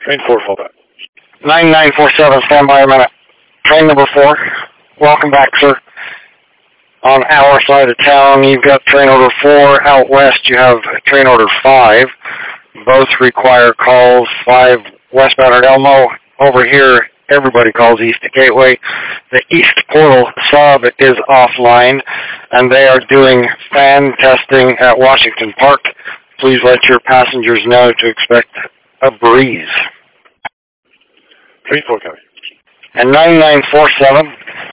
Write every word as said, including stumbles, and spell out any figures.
Train four, fall back. nine nine four seven, stand by a minute. Train number four, welcome back, sir. On our side of town, you've got train order four. Out west, you have train order five. Both require calls. Five westbound at Elmo. Over here, everybody calls East Gateway. The East Portal sub is offline, and they are doing fan testing at Washington Park. Please let your passengers know to expect a breeze. Train four coming. And nine nine four seven,